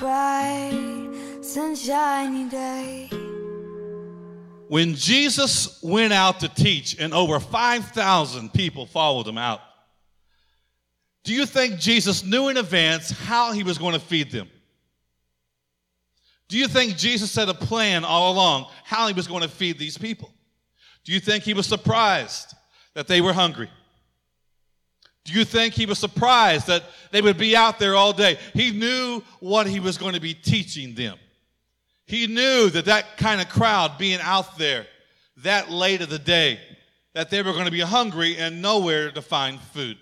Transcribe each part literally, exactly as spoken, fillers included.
bright, sunshiny day. When Jesus went out to teach and over five thousand people followed him out, do you think Jesus knew in advance how he was going to feed them? Do you think Jesus had a plan all along how he was going to feed these people? Do you think he was surprised that they were hungry? Do you think he was surprised that they would be out there all day? He knew what he was going to be teaching them. He knew that that kind of crowd being out there that late of the day, that they were going to be hungry and nowhere to find food.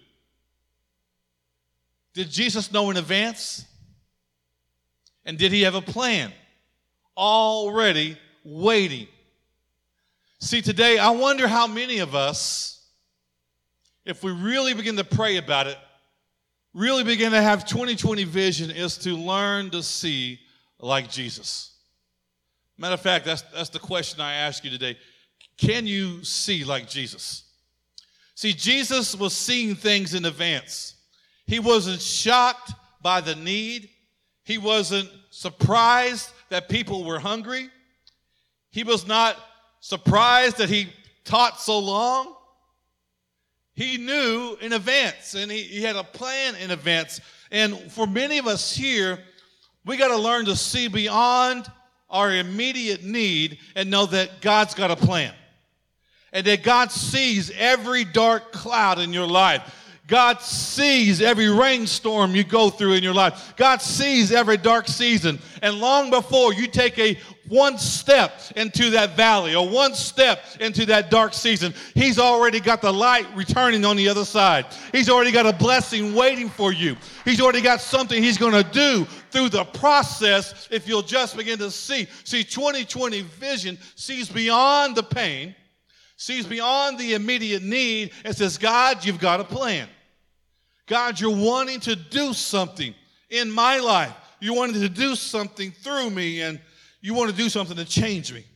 Did Jesus know in advance? And did he have a plan already waiting? See, today, I wonder how many of us, if we really begin to pray about it, really begin to have twenty twenty vision, is to learn to see like Jesus. Matter of fact, that's, that's the question I ask you today. Can you see like Jesus? See, Jesus was seeing things in advance. He wasn't shocked by the need. He wasn't surprised that people were hungry. He was not surprised that he taught so long. He knew in advance, and he, he had a plan in advance. And for many of us here, we got to learn to see beyond our immediate need and know that God's got a plan. And that God sees every dark cloud in your life. God sees every rainstorm you go through in your life. God sees every dark season. And long before you take a one step into that valley or one step into that dark season, he's already got the light returning on the other side. He's already got a blessing waiting for you. He's already got something he's going to do through the process if you'll just begin to see. See, twenty twenty vision sees beyond the pain, sees beyond the immediate need, and says, God, you've got a plan. God, you're wanting to do something in my life. You're wanting to do something through me, and you want to do something to change me.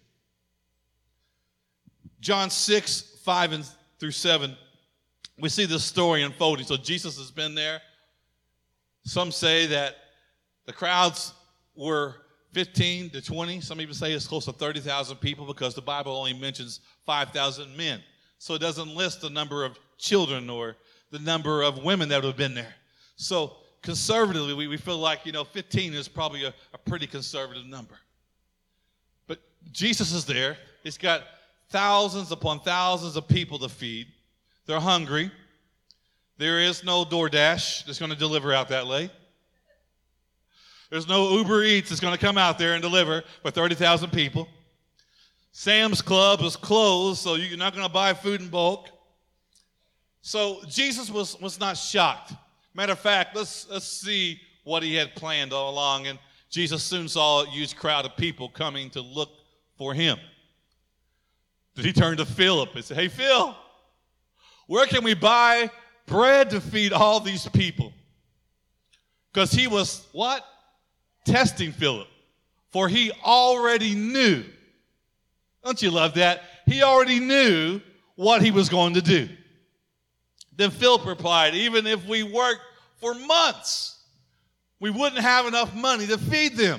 John six, five and through seven, we see this story unfolding. So Jesus has been there. Some say that the crowds were fifteen to twenty. Some even say it's close to thirty thousand people because the Bible only mentions five thousand men. So it doesn't list the number of children or the number of women that would have been there. So conservatively, we, we feel like, you know, fifteen is probably a, a pretty conservative number. But Jesus is there. He's got thousands upon thousands of people to feed. They're hungry. There is no DoorDash that's going to deliver out that late. There's no Uber Eats that's going to come out there and deliver for thirty thousand people. Sam's Club is closed, so you're not going to buy food in bulk. So Jesus was, was not shocked. Matter of fact, let's, let's see what he had planned all along. And Jesus soon saw a huge crowd of people coming to look for him. Did he turn to Philip and say, hey, Phil, where can we buy bread to feed all these people? Because he was, what? Testing Philip. For he already knew. Don't you love that? He already knew what he was going to do. Then Philip replied, even if we worked for months, we wouldn't have enough money to feed them.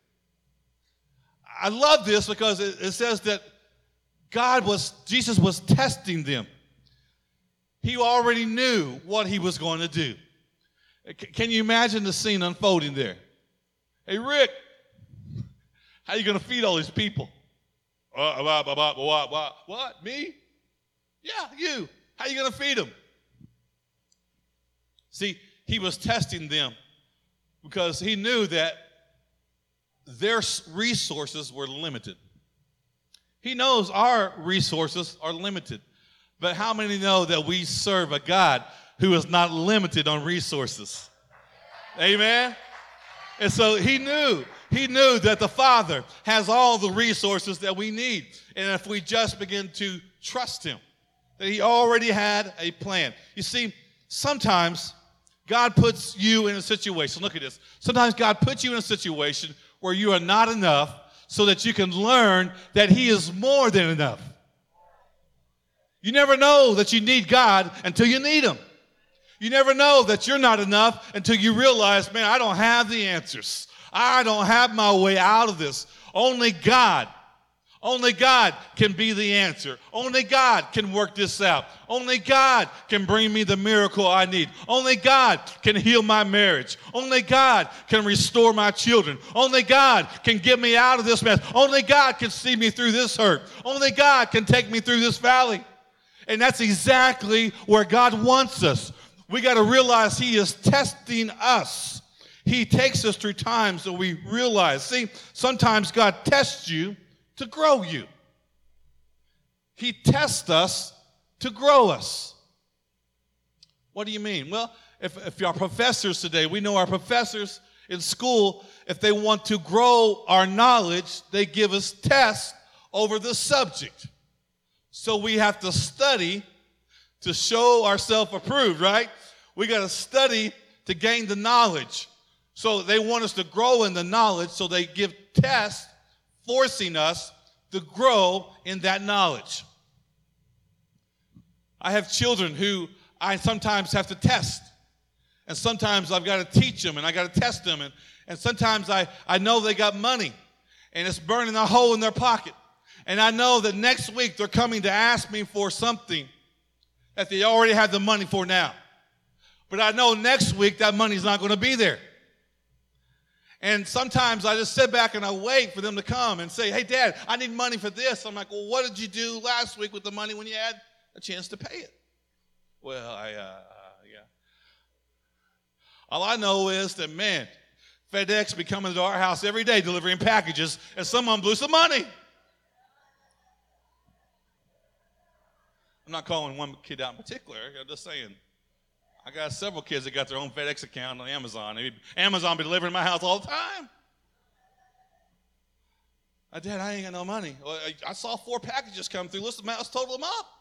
I love this because it, it says that God was, Jesus was testing them. He already knew what he was going to do. C- can you imagine the scene unfolding there? Hey, Rick, how are you going to feed all these people? Uh, what, what, what, what, what, me? Yeah, you. How are you going to feed them? See, he was testing them because he knew that their resources were limited. He knows our resources are limited. But how many know that we serve a God who is not limited on resources? Amen? And so he knew, he knew that the Father has all the resources that we need. And if we just begin to trust him, that he already had a plan. You see, sometimes God puts you in a situation. Look at this. Sometimes God puts you in a situation where you are not enough so that you can learn that he is more than enough. You never know that you need God until you need him. You never know that you're not enough until you realize, man, I don't have the answers. I don't have my way out of this. Only God. Only God can be the answer. Only God can work this out. Only God can bring me the miracle I need. Only God can heal my marriage. Only God can restore my children. Only God can get me out of this mess. Only God can see me through this hurt. Only God can take me through this valley. And that's exactly where God wants us. We got to realize He is testing us. He takes us through times that we realize. See, sometimes God tests you to grow you. He tests us to grow us. What do you mean? Well, if, if our professors today, we know our professors in school, if they want to grow our knowledge, they give us tests over the subject. So we have to study to show ourselves approved, right? We got to study to gain the knowledge. So they want us to grow in the knowledge, so they give tests forcing us to grow in that knowledge. I have children who I sometimes have to test. And sometimes I've got to teach them and I got to test them. And, and sometimes I, I know they got money and it's burning a hole in their pocket. And I know that next week they're coming to ask me for something that they already have the money for now. But I know next week that money's not going to be there. And sometimes I just sit back and I wait for them to come and say, hey, Dad, I need money for this. I'm like, well, what did you do last week with the money when you had a chance to pay it? Well, I, uh, uh, yeah. All I know is that, man, FedEx be coming to our house every day delivering packages, and someone blew some money. I'm not calling one kid out in particular. I'm just saying. I got several kids that got their own FedEx account on Amazon. Amazon be delivering to my house all the time. I Dad, I ain't got no money. Well, I, I saw four packages come through. Let's, let's total them up.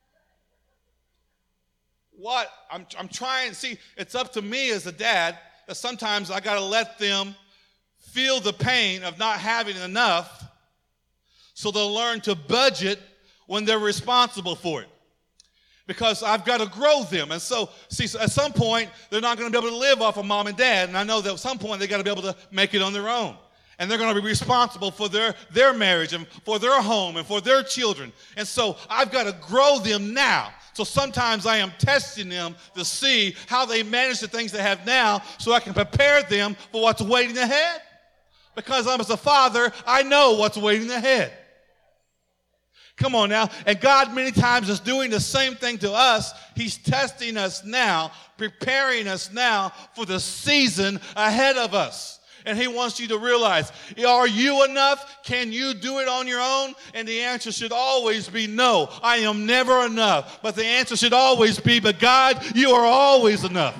What? I'm, I'm trying. See, it's up to me as a dad that sometimes I got to let them feel the pain of not having enough so they'll learn to budget when they're responsible for it. Because I've got to grow them. And so, see, so at some point, they're not going to be able to live off of mom and dad. And I know that at some point, they've got to be able to make it on their own. And they're going to be responsible for their, their marriage and for their home and for their children. And so I've got to grow them now. So sometimes I am testing them to see how they manage the things they have now so I can prepare them for what's waiting ahead. Because I'm as a father, I know what's waiting ahead. Come on now. And God many times is doing the same thing to us. He's testing us now, preparing us now for the season ahead of us. And He wants you to realize, are you enough? Can you do it on your own? And the answer should always be no. I am never enough. But the answer should always be, but God, you are always enough.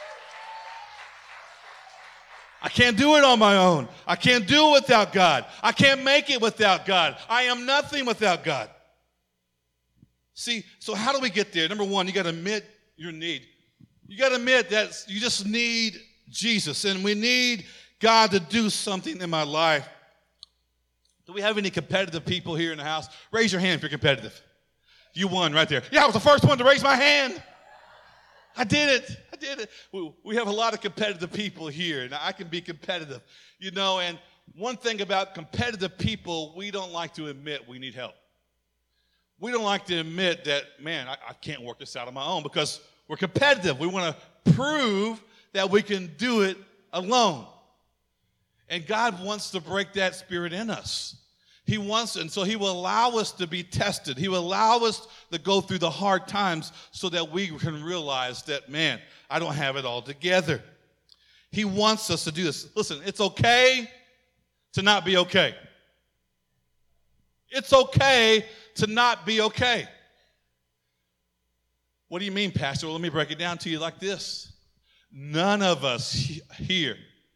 I can't do it on my own. I can't do it without God. I can't make it without God. I am nothing without God. See, so how do we get there? Number one, you got to admit your need. You got to admit that you just need Jesus, and we need God to do something in my life. Do we have any competitive people here in the house? Raise your hand if you're competitive. You won right there. Yeah, I was the first one to raise my hand. I did it. I did it. We have a lot of competitive people here, and I can be competitive. You know, and one thing about competitive people, we don't like to admit we need help. We don't like to admit that, man, I, I can't work this out on my own because we're competitive. We want to prove that we can do it alone. And God wants to break that spirit in us. He wants, and so He will allow us to be tested. He will allow us to go through the hard times so that we can realize that, man, I don't have it all together. He wants us to do this. Listen, it's okay to not be okay. It's okay to not be okay. What do you mean, Pastor? Well, let me break it down to you like this. None of us here,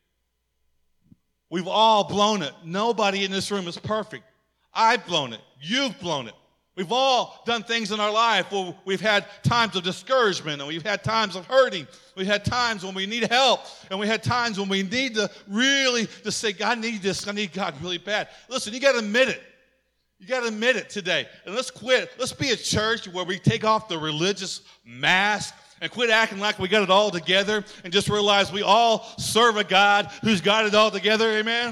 we've all blown it. Nobody in this room is perfect. I've blown it. You've blown it. We've all done things in our life where we've had times of discouragement, and we've had times of hurting. We've had times when we need help, and we had times when we need to really just say, God, I need this. I need God really bad. Listen, you got to admit it. You got to admit it today. And let's quit. Let's be a church where we take off the religious mask and quit acting like we got it all together and just realize we all serve a God who's got it all together. Amen?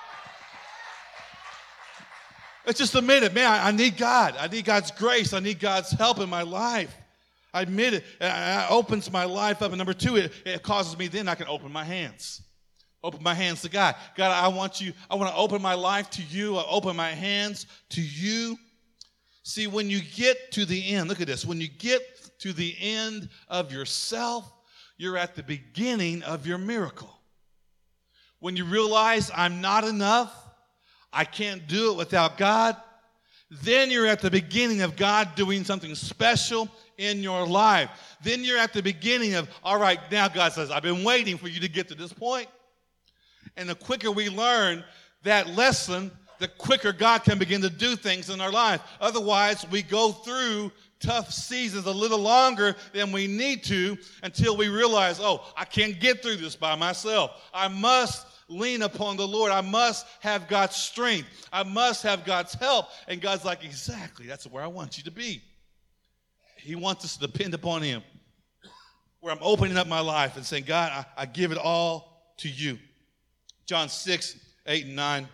Let's just admit it. Man, I, I need God. I need God's grace. I need God's help in my life. I admit it. It opens my life up. And number two, it, it causes me then I can open my hands. Open my hands to God. God, I want you, I want to open my life to you. I open my hands to you. See, when you get to the end, look at this. When you get to the end of yourself, you're at the beginning of your miracle. When you realize I'm not enough, I can't do it without God, then you're at the beginning of God doing something special in your life. Then you're at the beginning of, all right, now God says, I've been waiting for you to get to this point. And the quicker we learn that lesson, the quicker God can begin to do things in our life. Otherwise, we go through tough seasons a little longer than we need to until we realize, oh, I can't get through this by myself. I must lean upon the Lord. I must have God's strength. I must have God's help. And God's like, exactly, that's where I want you to be. He wants us to depend upon him. Where I'm opening up my life and saying, God, I, I give it all to you. John six, eight, and nine.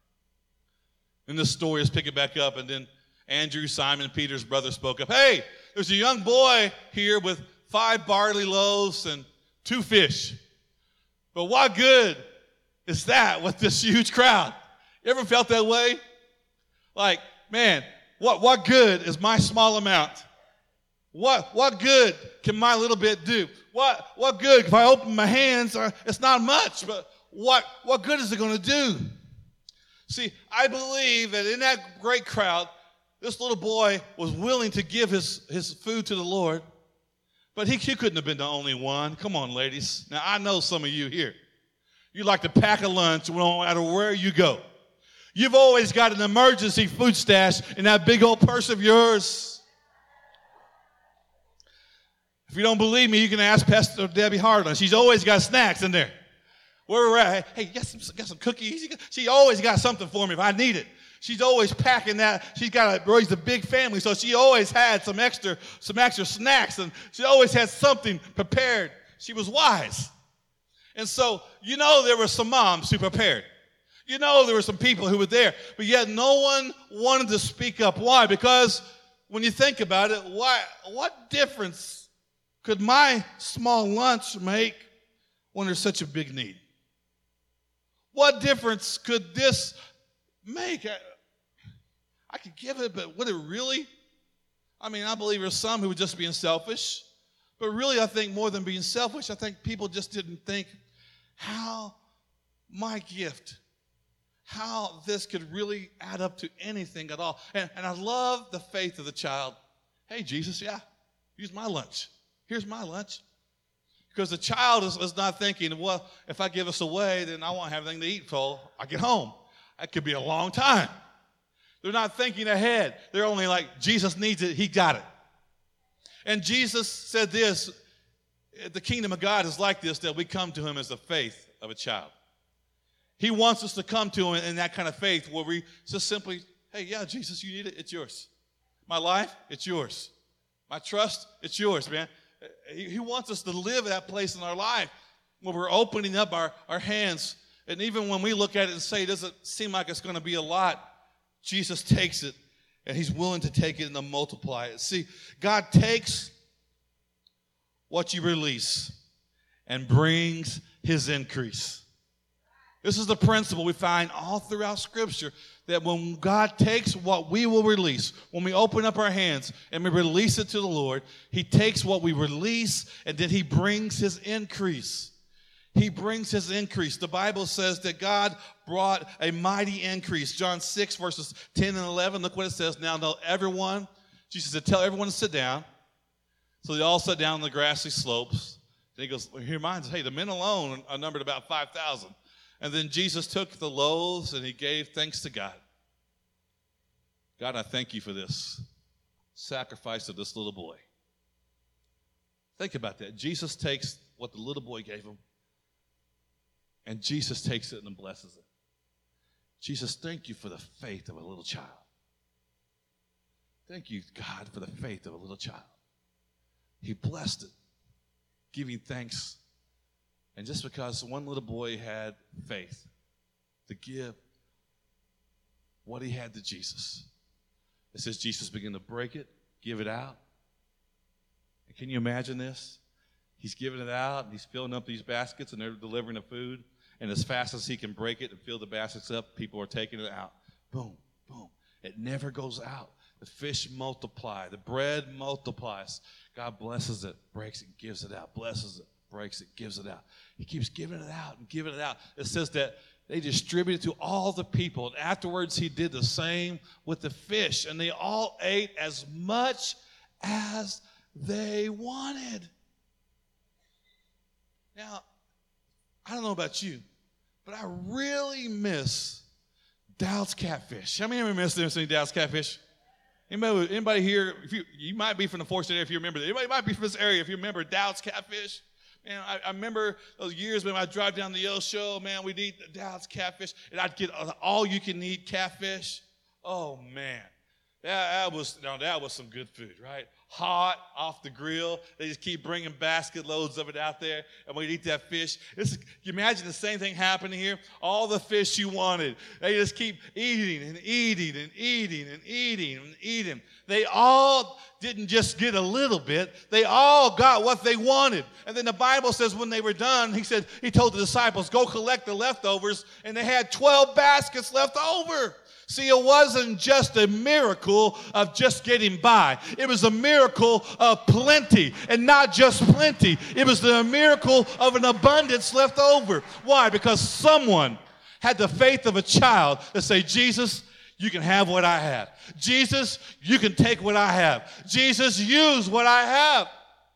And this story is picking back up. And then Andrew, Simon, Peter's brother spoke up. Hey, there's a young boy here with five barley loaves and two fish. But what good is that with this huge crowd? You ever felt that way? Like, man, what, what good is my small amount? What, what good can my little bit do? What, what good if I open my hands? It's not much, but what, what good is it going to do? See, I believe that in that great crowd, this little boy was willing to give his, his food to the Lord, but he, he couldn't have been the only one. Come on, ladies. Now, I know some of you here. You like to pack a lunch no matter where you go. You've always got an emergency food stash in that big old purse of yours. If you don't believe me, you can ask Pastor Debbie Harlan. She's always got snacks in there. Where we're at, hey, you got some, got some cookies? She always got something for me if I need it. She's always packing that. She's got a, raised a big family, so she always had some extra, some extra snacks, and she always had something prepared. She was wise. And so, you know, there were some moms who prepared. You know, there were some people who were there, but yet no one wanted to speak up. Why? Because when you think about it, why, what difference could my small lunch make when there's such a big need? What difference could this make? I, I could give it, but would it really? I mean, I believe there's some who were just being selfish, but really I think more than being selfish, I think people just didn't think how my gift, how this could really add up to anything at all. And, and I love the faith of the child. Hey, Jesus, yeah, use my lunch. Here's my lunch. Because the child is, is not thinking, well, if I give this away, then I won't have anything to eat till I get home. That could be a long time. They're not thinking ahead. They're only like, Jesus needs it, he got it. And Jesus said this, the kingdom of God is like this, that we come to him as the faith of a child. He wants us to come to him in that kind of faith where we just simply, hey, yeah, Jesus, you need it, it's yours. My life, it's yours. My trust, it's yours, man. He wants us to live that place in our life where we're opening up our, our hands. And even when we look at it and say it doesn't seem like it's going to be a lot, Jesus takes it, and he's willing to take it and to multiply it. See, God takes what you release and brings his increase. This is the principle we find all throughout Scripture, that when God takes what we will release, when we open up our hands and we release it to the Lord, he takes what we release and then he brings his increase. He brings his increase. The Bible says that God brought a mighty increase. John six, verses ten and eleven, look what it says. Now, now everyone, Jesus said, tell everyone to sit down. So they all sat down on the grassy slopes. Then he goes, well, he reminds us, hey, the men alone are numbered about five thousand. And then Jesus took the loaves and he gave thanks to God. God, I thank you for this sacrifice of this little boy. Think about that. Jesus takes what the little boy gave him, and Jesus takes it and blesses it. Jesus, thank you for the faith of a little child. Thank you, God, for the faith of a little child. He blessed it. giving thanks. And just because one little boy had faith to give what he had to Jesus, it says Jesus began to break it, give it out. And can you imagine this? He's giving it out, and he's filling up these baskets, and they're delivering the food. And as fast as he can break it and fill the baskets up, people are taking it out. Boom, boom. It never goes out. The fish multiply. The bread multiplies. God blesses it, breaks it, gives it out, blesses it, breaks it, gives it out. He keeps giving it out and giving it out. It says that they distributed to all the people. And afterwards, he did the same with the fish. And they all ate as much as they wanted. Now, I don't know about you, but I really miss Dowd's Catfish. How many of you miss them seeing Dowd's Catfish? Anybody, anybody here, if you, you might be from the Forest area if you remember that. Anybody might be from this area if you remember Dowd's Catfish. Man, I, I remember those years when I drive down the Yale show, man, we'd eat Dowd's Catfish, and I'd get all you can eat catfish. Oh, man. That, that was, no, that was some good food, right? Hot, off the grill. They just keep bringing basket loads of it out there, and we'd eat that fish. This is, you imagine the same thing happening here? All the fish you wanted. They just keep eating and eating and eating and eating and eating. They all didn't just get a little bit. They all got what they wanted. And then the Bible says when they were done, he said, he told the disciples, go collect the leftovers, and they had twelve baskets left over. See, it wasn't just a miracle of just getting by. It was a miracle of plenty, and not just plenty. It was the miracle of an abundance left over. Why? Because someone had the faith of a child to say, Jesus, you can have what I have. Jesus, you can take what I have. Jesus, use what I have.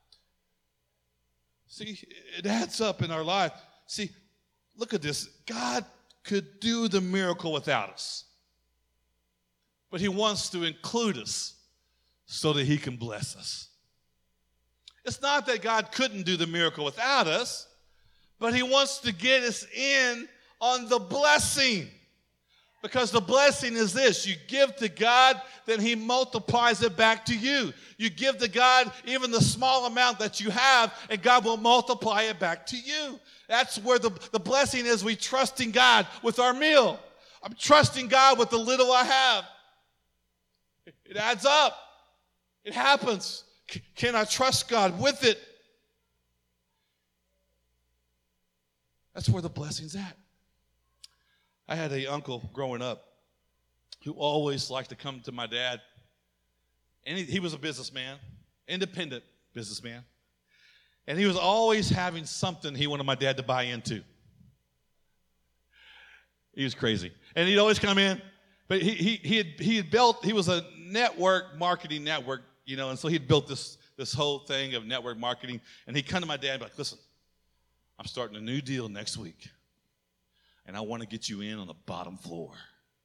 See, it adds up in our life. See, look at this. God could do the miracle without us. But he wants to include us so that he can bless us. It's not that God couldn't do the miracle without us, but he wants to get us in on the blessing. Because the blessing is this: you give to God, then he multiplies it back to you. You give to God even the small amount that you have, and God will multiply it back to you. That's where the, the blessing is. We trust in God with our meal. I'm trusting God with the little I have. It adds up. It happens. C- can I trust God with it? That's where the blessing's at. I had an uncle growing up who always liked to come to my dad. And he, he was a businessman, independent businessman. And he was always having something he wanted my dad to buy into. He was crazy. And he'd always come in. But he he he had he had built, he was a network marketing network, you know, and so he'd built this this whole thing of network marketing. And he'd come to my dad and be like, listen, I'm starting a new deal next week, and I want to get you in on the bottom floor.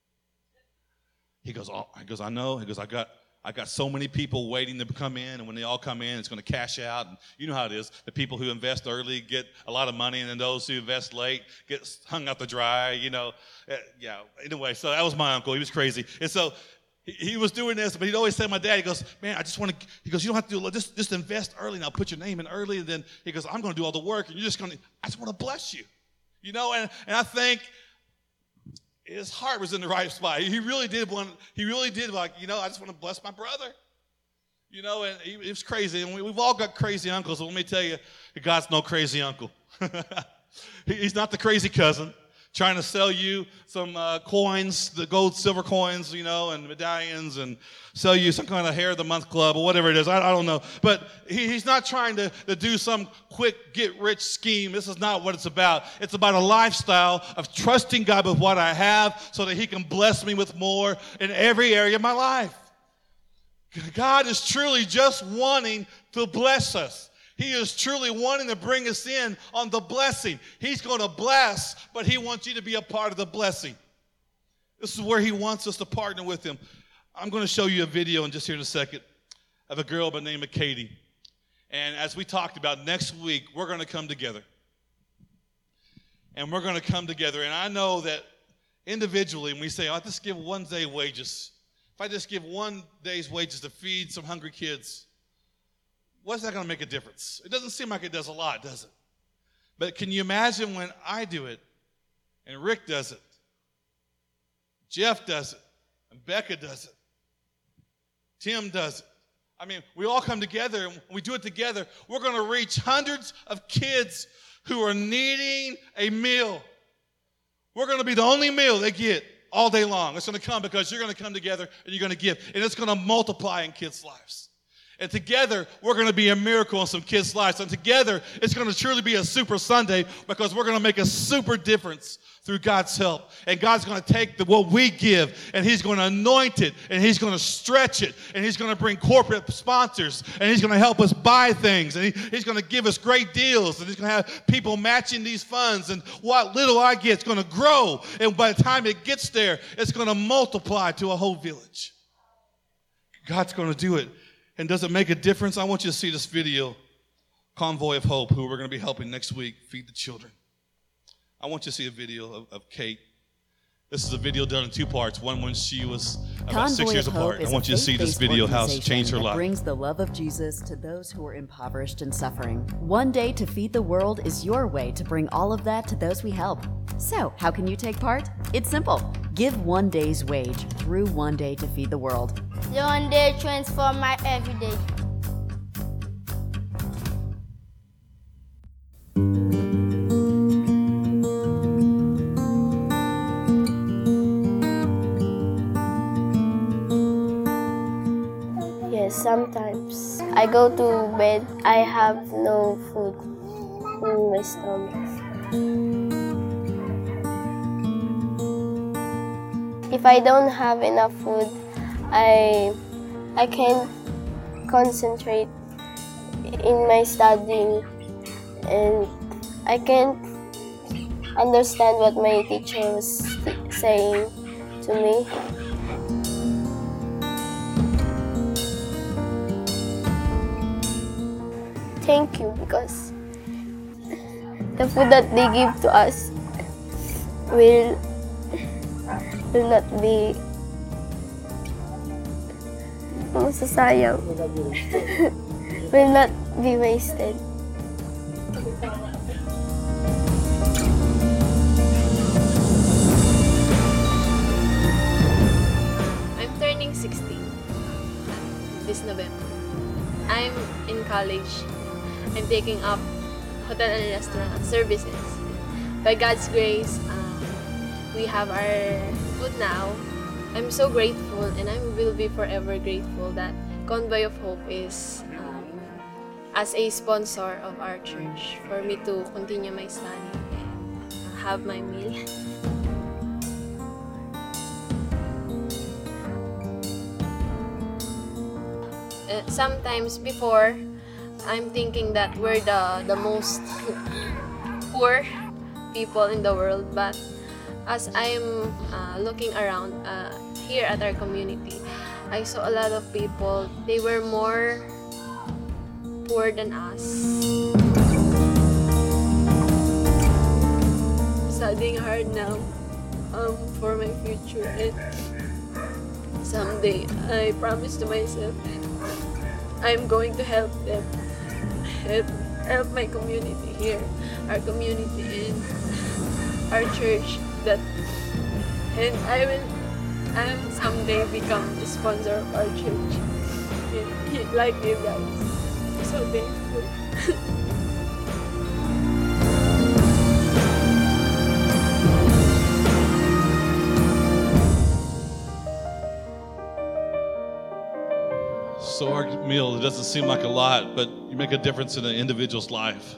He goes, oh, he goes, I know. He goes, I got I got so many people waiting to come in, and when they all come in, it's going to cash out. And you know how it is. The people who invest early get a lot of money, and then those who invest late get hung out to dry, you know. Yeah, anyway, so that was my uncle. He was crazy. And so he, he was doing this, but he'd always say to my dad, he goes, man, I just want to, he goes, you don't have to do, just, just invest early, and I'll put your name in early. And then he goes, I'm going to do all the work, and you're just going to, I just want to bless you. You know, and, and I think his heart was in the right spot. He really did want, he really did like, you know, I just want to bless my brother. You know, and he, it was crazy. And we, we've all got crazy uncles. So let me tell you, God's no crazy uncle. he, he's not the crazy cousin trying to sell you some uh, coins, the gold, silver coins, you know, and medallions, and sell you some kind of hair of the month club or whatever it is. I, I don't know. But he, he's not trying to, to do some quick get-rich scheme. This is not what it's about. It's about a lifestyle of trusting God with what I have so that he can bless me with more in every area of my life. God is truly just wanting to bless us. He is truly wanting to bring us in on the blessing. He's going to bless, but he wants you to be a part of the blessing. This is where he wants us to partner with him. I'm going to show you a video in just here in a second of a girl by the name of Katie. And as we talked about, next week, we're going to come together. And we're going to come together. And I know that individually, when we say, I'll just give one day wages, if I just give one day's wages to feed some hungry kids, what's that going to make a difference? It doesn't seem like it does a lot, does it? But can you imagine when I do it, and Rick does it, Jeff does it, and Becca does it, Tim does it. I mean, we all come together, and when we do it together, we're going to reach hundreds of kids who are needing a meal. We're going to be the only meal they get all day long. It's going to come because you're going to come together and you're going to give, and it's going to multiply in kids' lives. And together, we're going to be a miracle in some kids' lives. And together, it's going to truly be a super Sunday because we're going to make a super difference through God's help. And God's going to take the, what we give, and he's going to anoint it, and he's going to stretch it, and he's going to bring corporate sponsors, and he's going to help us buy things, and he, he's going to give us great deals, and he's going to have people matching these funds, and what little I get is going to grow. And by the time it gets there, it's going to multiply to a whole village. God's going to do it. And does it make a difference? I want you to see this video, Convoy of Hope, who we're going to be helping next week, feed the children. I want you to see a video of, of Kate. This is a video done in two parts. One when she was about Convoy six years of Hope apart. I is want a you to see this faith-based video, how it's organization changed her that life. brings the love of Jesus to those who are impoverished and suffering. One Day to Feed the World is your way to bring all of that to those we help. So, how can you take part? It's simple. Give one day's wage through One Day to Feed the World. The One Day transform my everyday. Yes, sometimes I go to bed, I have no food in my stomach. If I don't have enough food, I I can't concentrate in my studying, and I can't understand what my teacher was saying to me. Thank you, because the food that they give to us will will not be masasayang. Will not be wasted. I'm turning sixteen this November. I'm in college. I'm taking up hotel and restaurant services. By God's grace, um, we have our food now. I'm so grateful, and I will be forever grateful that Convoy of Hope is um, as a sponsor of our church for me to continue my study and have my meal. Uh, sometimes before, I'm thinking that we're the, the most poor people in the world, but as I'm uh, looking around uh, here at our community, I saw a lot of people. They were more poor than us. Studying hard now um, for my future, and someday I promise to myself that I'm going to help them, help, help my community here, our community and our church. That and I will, I will someday become the sponsor of our church, and, like you guys. I'm so thankful. So our meal, it doesn't seem like a lot, but you make a difference in an individual's life.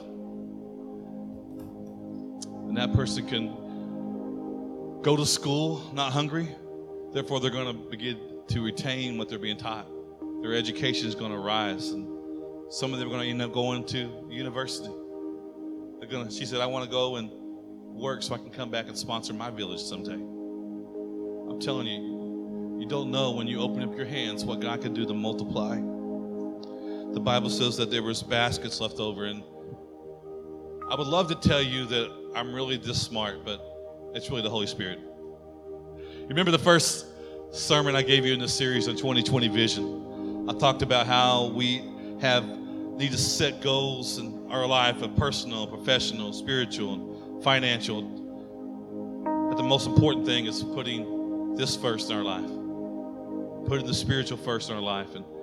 And that person can go to school not hungry, therefore they're going to begin to retain what they're being taught. Their education is going to rise, and some of them are going to end up going to university. They're going to, she said, I want to go and work so I can come back and sponsor my village someday. I'm telling you, you don't know when you open up your hands what God can do to multiply. The Bible says that there was baskets left over, and I would love to tell you that I'm really this smart, but it's really the Holy Spirit. You remember the first sermon I gave you in this series on twenty twenty Vision? I talked about how we have need to set goals in our life of personal, professional, spiritual, and financial. But the most important thing is putting this first in our life. Putting the spiritual first in our life. And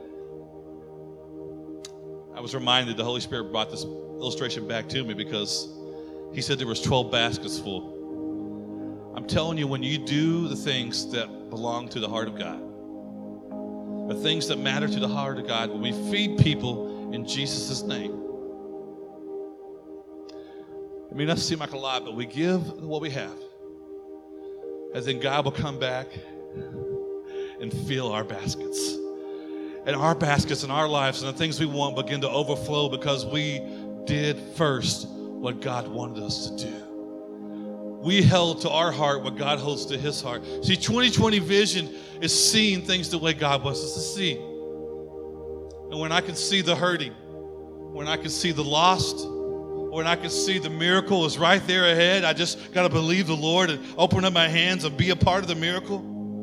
I was reminded, the Holy Spirit brought this illustration back to me because he said there was twelve baskets full. I'm telling you, when you do the things that belong to the heart of God, the things that matter to the heart of God, when we feed people in Jesus' name, it may not seem like a lot, but we give what we have. And then God will come back and fill our baskets. And our baskets and our lives and the things we want begin to overflow because we did first what God wanted us to do. We held to our heart what God holds to his heart. See, twenty twenty vision is seeing things the way God wants us to see. And when I can see the hurting, when I can see the lost, when I can see the miracle is right there ahead, I just got to believe the Lord and open up my hands and be a part of the miracle.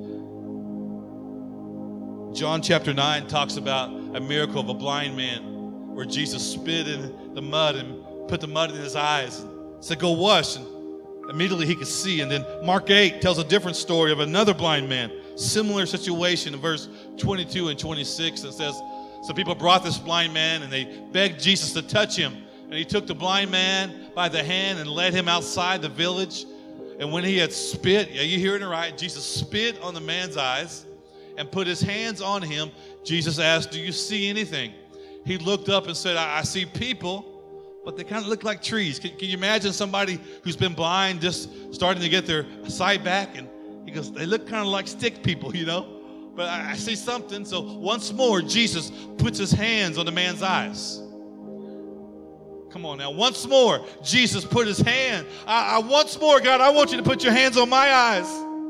John chapter nine talks about a miracle of a blind man where Jesus spit in the mud and put the mud in his eyes and said, go wash. And immediately he could see. And then Mark eight tells a different story of another blind man. Similar situation in verse twenty-two and twenty-six. It says, so people brought this blind man and they begged Jesus to touch him. And he took the blind man by the hand and led him outside the village. And when he had spit, yeah, you hear it right, Jesus spit on the man's eyes and put his hands on him. Jesus asked, do you see anything? He looked up and said, I, I see people, but they kind of look like trees. Can, can you imagine somebody who's been blind just starting to get their sight back? And he goes, they look kind of like stick people, you know? But I, I see something. So once more, Jesus puts his hands on the man's eyes. Come on now. Once more, Jesus put his hand. I, I once more, God, I want you to put your hands on my eyes.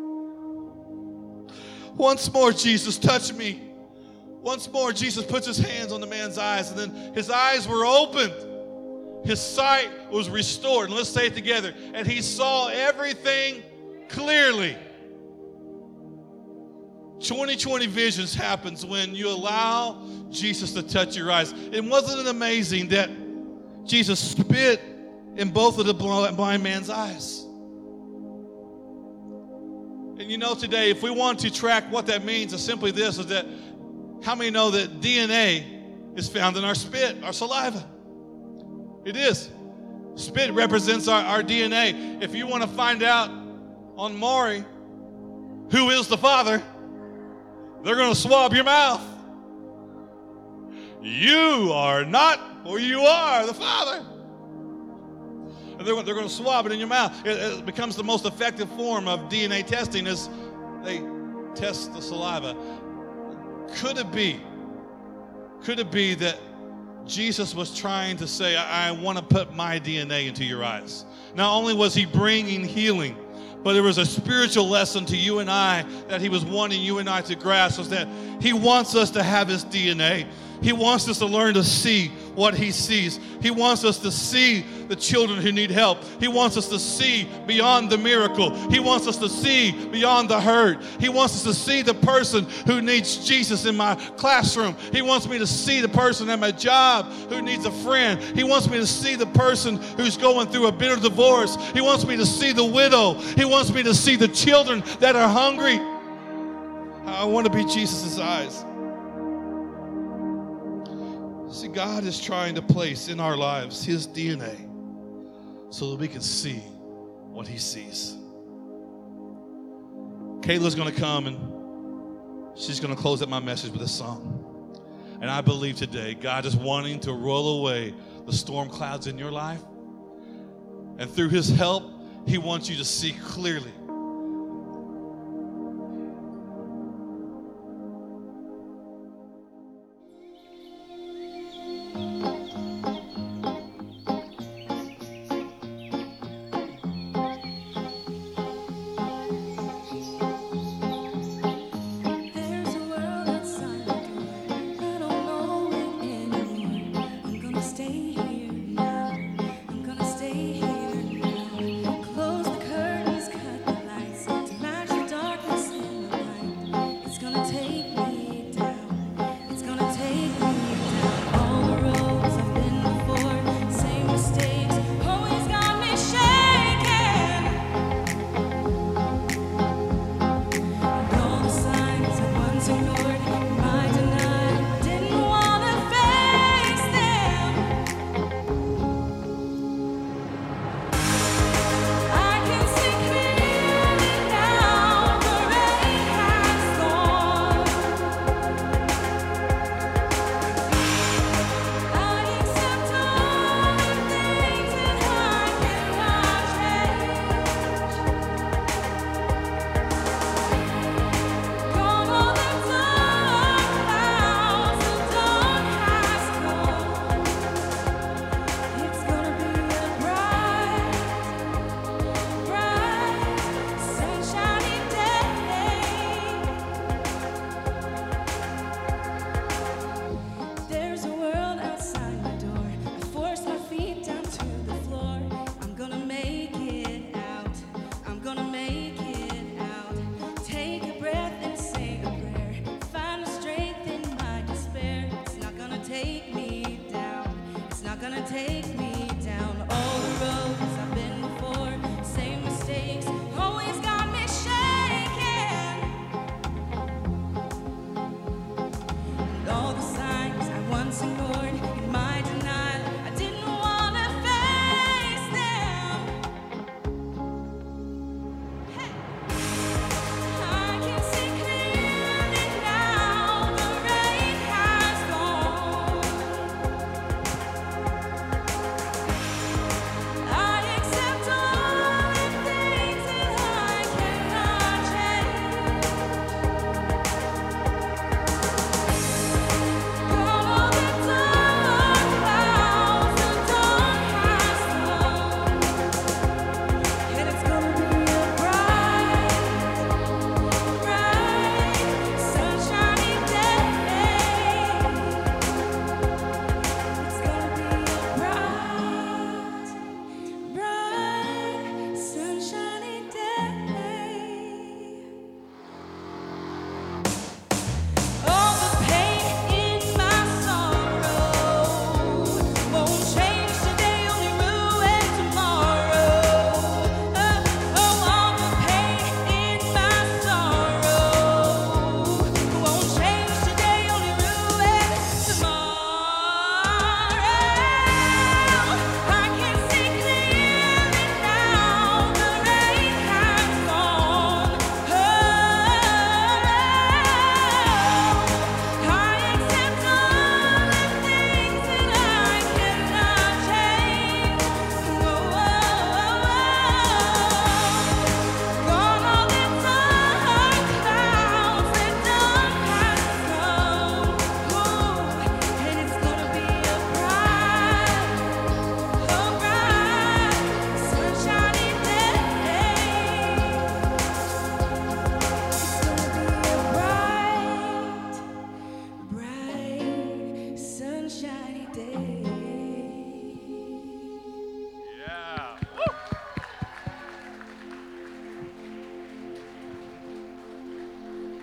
Once more, Jesus, touch me. Once more, Jesus puts his hands on the man's eyes, and then his eyes were opened. His sight was restored. And let's say it together. And he saw everything clearly. twenty twenty visions happens when you allow Jesus to touch your eyes. It wasn't it amazing that Jesus spit in both of the blind man's eyes? And you know, today, if we want to track what that means, it's simply this, is that how many know that D N A is found in our spit, our saliva? It is. Spit represents our, our D N A. If you want to find out on Maury who is the father, they're going to swab your mouth. You are not, or you are the father. And they're, they're going to swab it in your mouth. It, it becomes the most effective form of D N A testing is they test the saliva. Could it be, could it be that Jesus was trying to say, I, I want to put my D N A into your eyes? Not only was he bringing healing, but there was a spiritual lesson to you and I that he was wanting you and I to grasp, was that he wants us to have his D N A. He wants us to learn to see what he sees. He wants us to see the children who need help. He wants us to see beyond the miracle. He wants us to see beyond the hurt. He wants us to see the person who needs Jesus in my classroom. He wants me to see the person at my job who needs a friend. He wants me to see the person who's going through a bitter divorce. He wants me to see the widow. He wants me to see the children that are hungry. I want to be Jesus' eyes. See, God is trying to place in our lives his D N A so that we can see what he sees. Kayla's going to come and she's going to close out my message with a song. And I believe today God is wanting to roll away the storm clouds in your life. And through his help, he wants you to see clearly. Stay here now. Close the curtains, cut the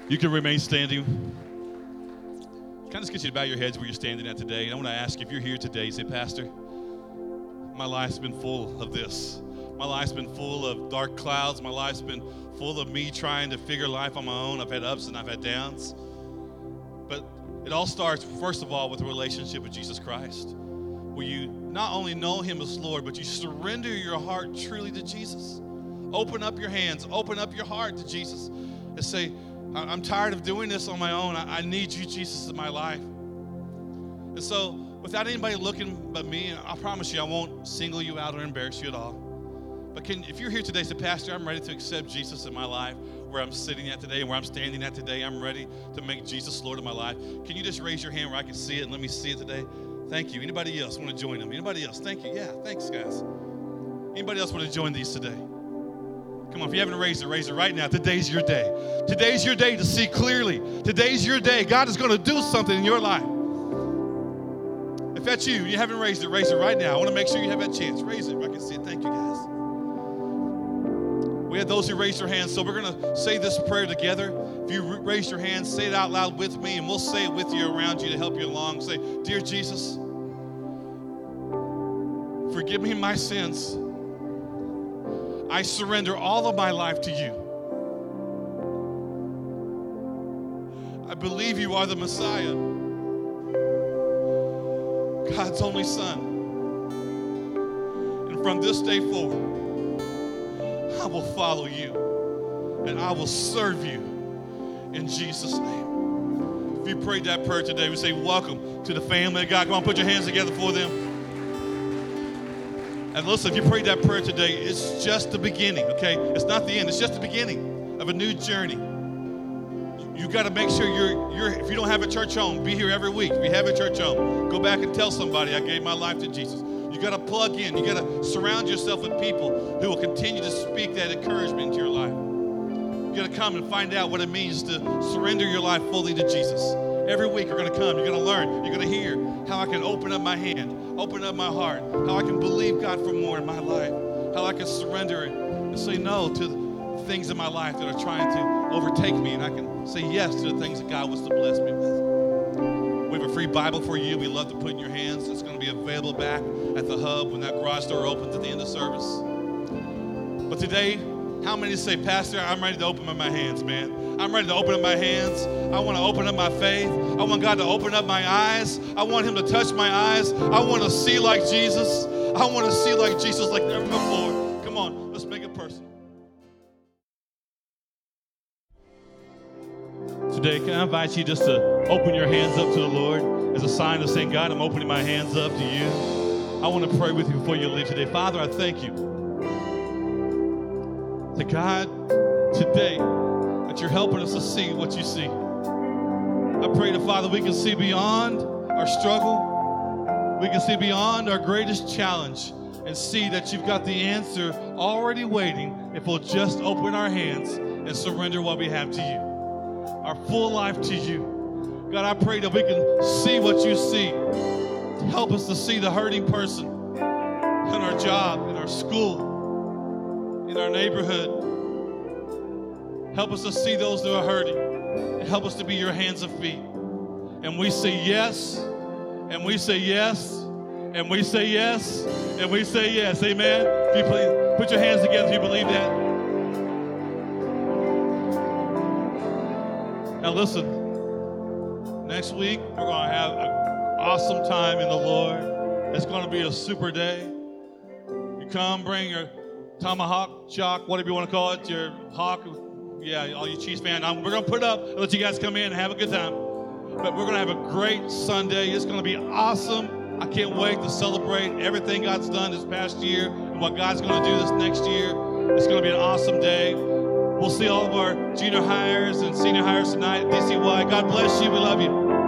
You can remain standing. Can I just get you to bow your heads where you're standing at today? And I want to ask you, if you're here today, you say, Pastor, my life's been full of this. My life's been full of dark clouds. My life's been full of me trying to figure life on my own. I've had ups and I've had downs. But it all starts, first of all, with a relationship with Jesus Christ, where you not only know him as Lord, but you surrender your heart truly to Jesus. Open up your hands, open up your heart to Jesus, and say, I'm tired of doing this on my own. I, I need you, Jesus, in my life. And so, without anybody looking but me, I promise you I won't single you out or embarrass you at all. But can, if you're here today, say, Pastor, I'm ready to accept Jesus in my life, where I'm sitting at today and where I'm standing at today. I'm ready to make Jesus Lord of my life. Can you just raise your hand where I can see it and let me see it today? Thank you. Anybody else want to join them? Anybody else? Thank you. Yeah, thanks, guys. Anybody else want to join these today? Come on, if you haven't raised it, raise it right now. Today's your day. Today's your day to see clearly. Today's your day. God is going to do something in your life. If that's you, you haven't raised it, raise it right now. I want to make sure you have that chance. Raise it. I can see it. Thank you, guys. We had those who raised their hands, so we're going to say this prayer together. If you raise your hands, say it out loud with me, and we'll say it with you around you to help you along. Say, Dear Jesus, forgive me my sins. I surrender all of my life to you. I believe you are the Messiah, God's only Son. And from this day forward, I will follow you and I will serve you in Jesus' name. If you prayed that prayer today, we say welcome to the family of God. Come on, put your hands together for them. And listen, if you prayed that prayer today, it's just the beginning, okay? It's not the end. It's just the beginning of a new journey. You got to make sure you're, you're, if you don't have a church home, be here every week. If you have a church home, go back and tell somebody, I gave my life to Jesus. You got to plug in. You got to surround yourself with people who will continue to speak that encouragement into your life. You got to come and find out what it means to surrender your life fully to Jesus. Every week you're going to come. You're going to learn. You're going to hear how I can open up my hand, open up my heart, how I can believe God for more in my life, how I can surrender and say no to the things in my life that are trying to overtake me, and I can say yes to the things that God wants to bless me with. We have a free Bible for you. We love to put in your hands. It's going to be available back at the hub when that garage door opens at the end of service. But today, how many say, Pastor, I'm ready to open up my hands, man. I'm ready to open up my hands. I want to open up my faith. I want God to open up my eyes. I want him to touch my eyes. I want to see like Jesus. I want to see like Jesus like never before. Come on, let's make it personal. Today, can I invite you just to open your hands up to the Lord as a sign of saying, God, I'm opening my hands up to you. I want to pray with you before you leave today. Father, I thank you. To God, today, that you're helping us to see what you see. I pray that, Father, we can see beyond our struggle. We can see beyond our greatest challenge and see that you've got the answer already waiting if we'll just open our hands and surrender what we have to you. Our full life to you. God, I pray that we can see what you see. Help us to see the hurting person in our job, in our school, in our neighborhood. Help us to see those that are hurting. And help us to be your hands and feet. And we say yes, and we say yes, and we say yes, and we say yes. Amen. If you please put your hands together if you believe that. Now listen, next week we're going to have an awesome time in the Lord. It's going to be a super day. You come, bring your tomahawk, chalk, whatever you want to call it, your hawk, yeah, all you Chiefs fans. We're going to put it up and let you guys come in and have a good time. But we're going to have a great Sunday. It's going to be awesome. I can't wait to celebrate everything God's done this past year and what God's going to do this next year. It's going to be an awesome day. We'll see all of our junior hires and senior hires tonight at D C Y. God bless you. We love you.